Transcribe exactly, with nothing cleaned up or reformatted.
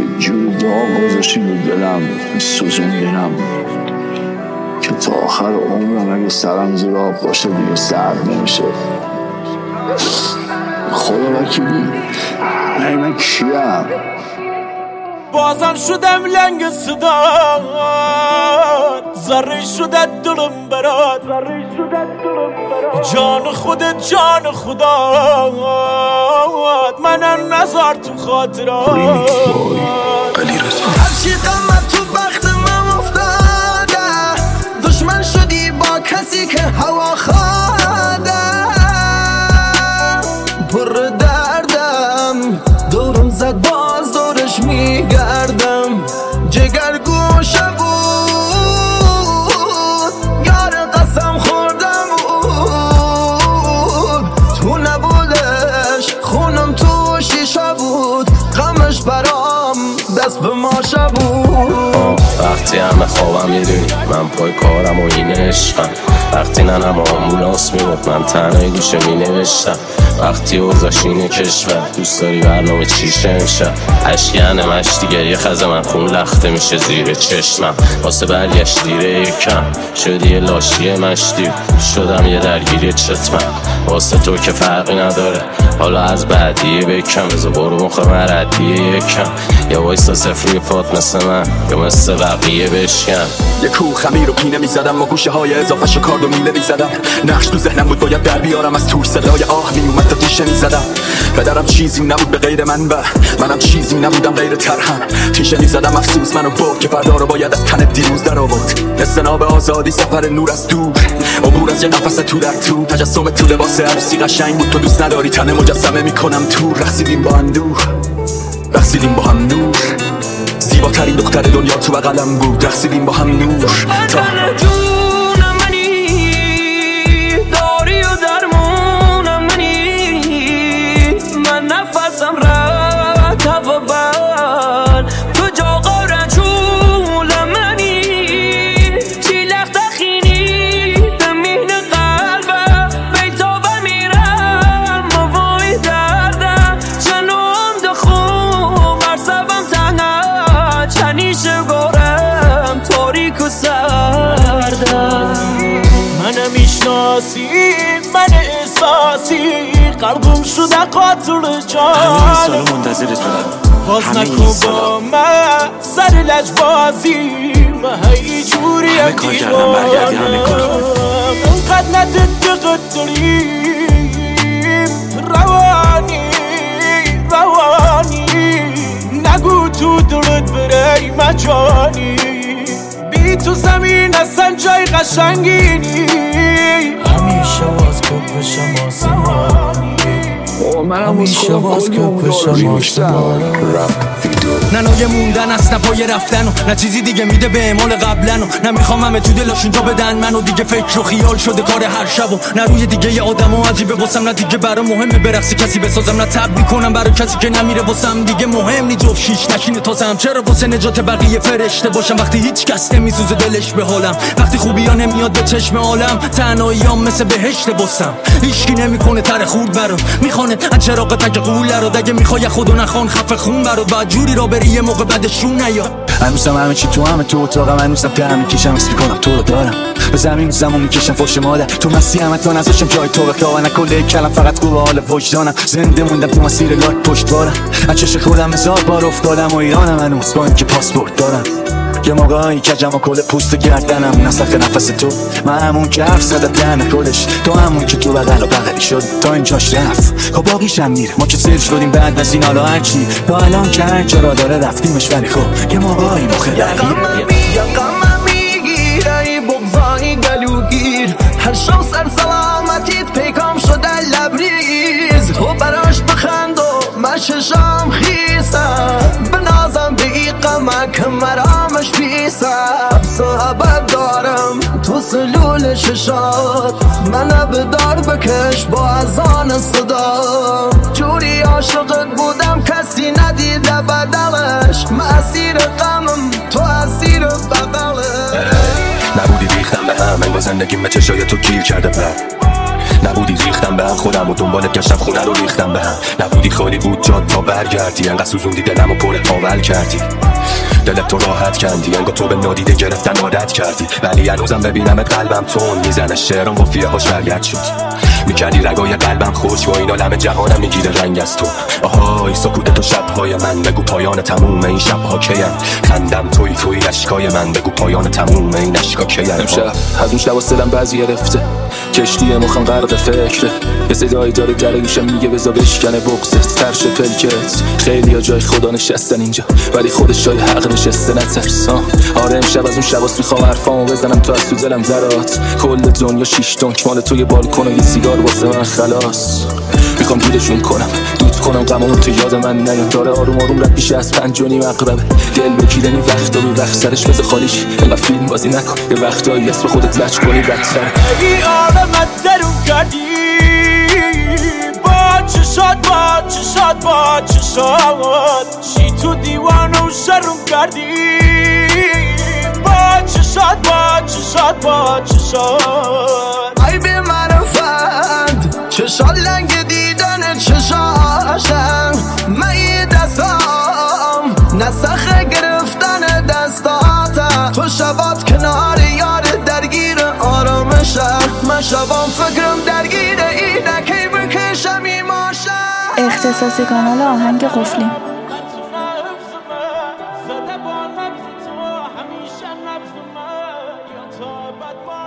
یه جوری داغ گذاشتی رو دلم سوزوندینم که تا آخر عمرم اگه سرم زیر آب باشه دیگه سرد نمیشه. خدا وکیلی ای من کیم؟ بازم شدم لنگ صدات، ذره شده دلم برات، جان خودت جان خدات، منم نذار تو خاطرات. هرچی غمت تو بخت من افتاده، دشمن شدی با کسی که هوا خواده. پر دردم دورم زد باز دورش میگردم، جگر گوشه بود یار قسم خوردم بود، تو نبودش خونم تو شیشه بود، غمش برام دست به ماشه بود. وقتی همه خوابم میدونی من پای کارم و این عشقم، وقتی ننم آمبولانس میبود من تنهایی گوشه مینوشتم، وقتی اوضاش اینه کشور دوست داری برنامه چیشه امشب، اشکنه مشتی گریه خز من خون لخته میشه زیر چشمم، واسه برگشت دیره یکم شدی یه لاشی مشتی، شدم یه درگیری چتمم واسه تو که فرقی نداره، حالا از بعدیه بکم بذار برو مخ مردیه یکم، یا وایستا صفری پات مثل من یا مثل بقیه بشکن. یه کوه خمیر و پینه میزدم و گوشه های اضافه شکارد و میله میزدم، نقش تو ذهنم بود باید در بیارم از توش صدای آه میومد تا تیشه میزدم، پدرم چیزی نبود به غیر من و منم چیزی نبودم غیر ترهم، تیشه میزدم افسوس منو بود که فردا رو باید از تن دیروز در آورد، استناب آزادی سفر نور از دور، عبور از یه نفس تو در تو، تجسم تو لباس عروسی قشنگ بود تو دوست نداری تن مجسمه میکنم تو، رقصیدیم با اندوه رقصیدیم با هم نور، زیباترین دختر دنیا تو بغلم بود، رقصیدیم با هم نور تا جونم منی داری و درمونم منی، من نفسم رفت هوا بر تو جاقا رجولم منی، چی لخت خینی دمین قلبم بیتا بمیرم موای دردم، چنوم دخوم مرسبم تنها چنیشه گورم تاریک و سردم، منم میشناسی من احساسی قلبم شده قاتل جان، همین سالا منتظرت بودم باز نکن با من سر لجبازی، من هی جوری همه کار کردم برگردی همه کار انقدر ندد قدریم روانی روانی، نگو تو دلت بره مجانی، بی تو زمین اصلا جای قشنگینی، همیشه باز کپشم آسمانی، همیشه باز کپشم آسمانی. نه موندن است نه پای رفتن و نه چیزی دیگه میده به اعمال قبلن و نه میخوام همه تو دلاشون جا بدن منو، دیگه فکر و خیال شده کار هر شب و نه روی دیگه ی آدم و عجیبه واسم، نه دیگه برا مهمه برقصی کسی بسازم، نه تب میکنم برای کسی که نمیره واسم، دیگه مهم نی جفت شیش نشینه تازم، چرا واسه نجات بقیه فرشته باشم وقتی هیچ کس نمیسوزه دلش به حالم، وقتی خوبی ها نمیاد به چشم عالم، تنهاییام مثل بهشت بستم، هیچکی نمیکنه تر خورد برام، میخونه از چراغ تک قول رو، دیگه میخوای خودو نخوان خفه خون برات، بعد جوری را بری یه موقع بعدشون نیاد، هنوزم همه چی تو همه تو اتاقم، هنوزم ته میکشم اسم میکنم تو رو دارم، به زمین زمان میکشم فوش مادر، تو مسیح همه تا نذاشتم جای تو بخواه، نکله کلم فقط خوب حال وجدانم، زنده موندم تو مسیر لاک پشت بارم، از چش خودم هزار بار افتادم و ایرانم هنوز با اینکه پاسپورت دارم، یه موقعی کجم و کل پوست گردنم نسخ نفس تو، من همون که حرف زده تنه کلش، تو همون که تو بغل و بغلی شد تا اینجاش رفت، خب باقیشم میره، ما که سیر شدیم بعد از این حالا هرچی تا الان که هر جا را داره رفتیمش، ولی خب یه موقعی مخه درگیره، یا غمم میگیره ای بغضای گلوگیر، هر شو سر سلامتیت پیکام شده لبریز، تو براش بخند و من ششم خیسم، بنازم به ای غمک مرامش بیسم، صحبت دارم تو سلول ششات، من بدار بکش با ازان صدا، جوری عاشقت بودم کسی ندیده بدلش، من اسیر غمم تو اسیر بغلش، نبودی ریختم به هم انگار زندگیم به چشای تو گیر کرده بر، نبودی ریختم به هم خودم و دنبالت گشتم خونه رو ریختم به هم نبودی خالی بود جاد تا برگردی انقدر سوزوندی دلم و پر پاول کردی دلت تو راحت کندی انگار تو به نادیده گرفتن عادت کردی ولی هنوزم ببینمت قلبم تون میزنه شعرم قفیه هاش برگرد شد میکردی رگای قلبم خوش با این عالم جهانم میگیره رنگ از تو آهای سکوت تو شبهای من بگو پایان تموم این شبها کیم خندم توی توی اشکای من بگو پایان تموم این اشکا کیم امشب از اون شب سلم بعضی گرفته کشتی مخم غرق فکره یه صدایی داره در گوشم میگه بزا بشکنه بغزت سرش پلکت خیلی ها جای خدا نشستن اینجا ولی خودش جای حق نشسته نترس آره امشب از اون شباست میخوام حرفامو بزنم تو از تو دلم درات کل دنیا شیش تونک مال توی بالکن و یه سیگار واسه من خلاص میخوام دودشون کنم دود کنم غمامو تو یاد من نیام داره آروم آروم رد میشه از پنج و نیم عقربه دل بگیرنی وقتا بی وقت سرش بزه خالیش اینقدر فیلم بازی نکن یه وقتایی اسم خودت لچ کنی بدتر ای آرامت درون کردی با چشات با چشات با چشات چی تو دیوانه و شرم کردی با چشات با چشات با چشات ای بی معرفت چشات لنگ دیدن چشاشم من یه دستام نسخه گرفتن دستاتم تو شبات کنار یار درگیر آرامشم من شبام فکرم درگیر اینه کی بکشم ایماشم اختصاصی کانال آهنگ قفلی. زده با نفس تو همیشه نفس من یا تا بد